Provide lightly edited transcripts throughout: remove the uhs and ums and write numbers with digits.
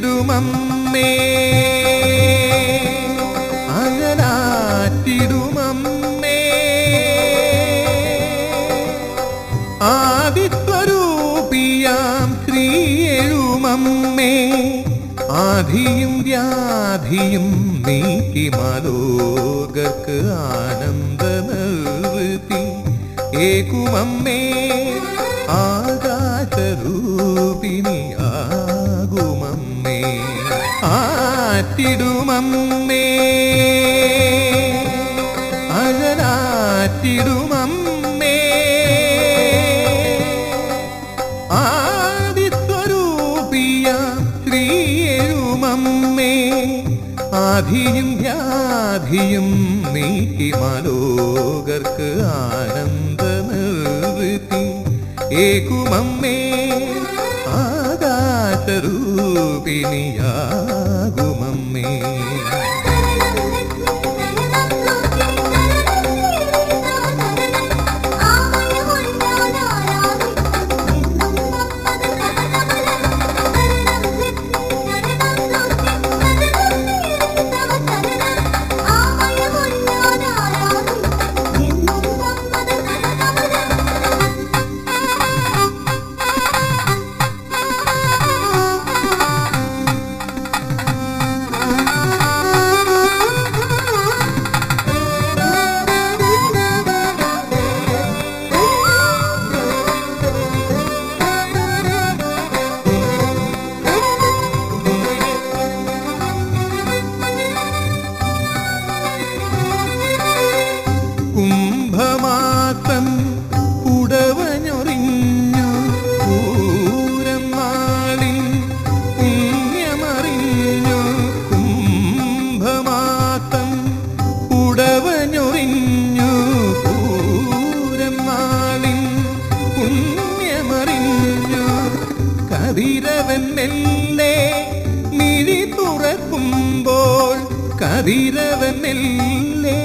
ആറ്റിടുമമ്മേ അഴലാറ്റിടുമമ്മേ ആദിസ്വരൂപിയാം ശ്രീയെഴുമമ്മേ ആധിയും വ്യാധിയും നീക്കി മാലോകർക്ക് ആനന്ദ നിർവൃത്തി ഏകുമമ്മേ ആകാശരൂപിണിയാകുമമ്മേ ആറ്റിടുമമ്മേ അഴലാറ്റിടുമമ്മേ ആദിസ്വരൂപിയാം ശ്രീയെഴുമമ്മേ ആധിയും വ്യാധിയും നീക്കി മാലോകർക്ക് ആനന്ദ നിർവൃത്തി ഏകുമമ്മേ ആകാശരൂപിണിയാകുമമ്മേ കുംഭമാസം ഉടവഞ്ഞൊറിഞ്ഞു പൂരം നാളിൽ പുണ്യമറിഞ്ഞു കുംഭമാസം ഉടവഞ്ഞൊറിഞ്ഞു പൂരം നാളിൽ പുണ്യമറിഞ്ഞു കതിരവൻ മെല്ലെ മിഴി തുറക്കുമ്പോൾ കതിരവൻ മെല്ലെ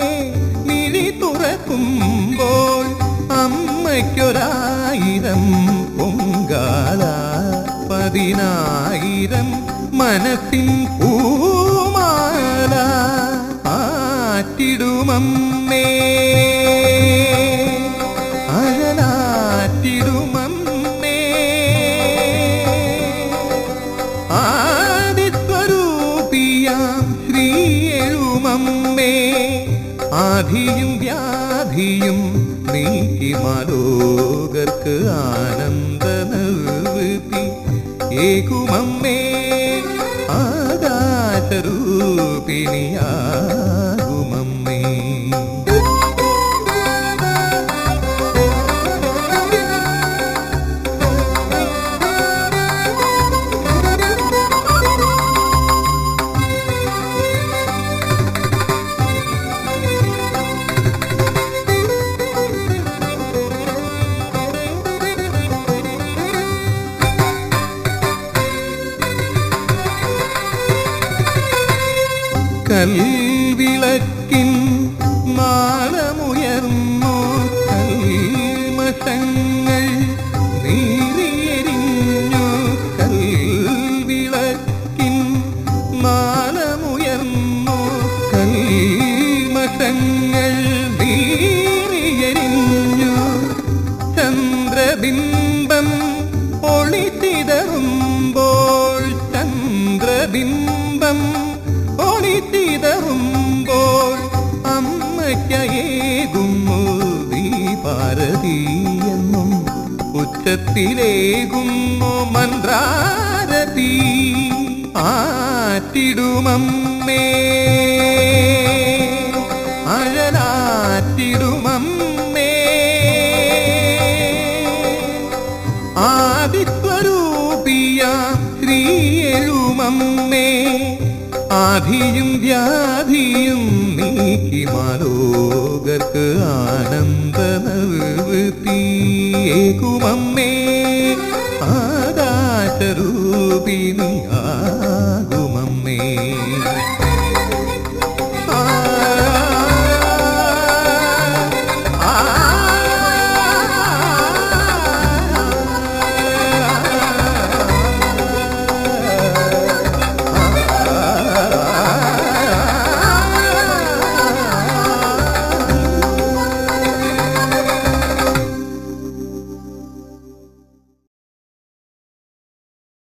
തുറക്കുമ്പോൾ അമ്മയ്ക്കൊരായിരം പൊങ്കാല 10,000 മനസ്സിൻ പൂമാല ആറ്റിടുമമ്മേ അഴലാറ്റിടുമമ്മേ ആദിസ്വരൂപിയാം ശ്രീയെഴുമമ്മേ ആധിയും വ്യാധിയും നീക്കി മാലോകർക്ക് ആനന്ദ നിർവൃത്തി ഏകുമമ്മേ ആകാശരൂപിണിയാകുമമ്മേ കൽവിളക്കിൻ നാളമുയർന്നു കൽമഷങ്ങൾ നീറിയെരിഞ്ഞു കൽവിളക്കിൻ നാളമുയർന്നു കൽമഷങ്ങൾ നീറിയെരിഞ്ഞു ചന്ദ്രബിംബം ഒളിത്തിതറുമ്പോൾ ചന്ദ്രബിംബം ഒളിത്തിതറുമ്പോൾ അമ്മയ്ക്കേകുന്നു ദീപാരതിയെന്നും ഉച്ചത്തിലേകുന്നു മന്ത്രാരതി ആറ്റിടുമമ്മേ അഴലാറ്റിടുമമ്മേ ആദിസ്വരൂപിയാം ശ്രീയെഴുമമ്മേ ആധിയും വ്യാധിയും നീക്കി മാലോകർക്ക് ആനന്ദ നിർവൃത്തി ഏകുമമ്മേ ആകാശരൂപിണിയാകുമമ്മേ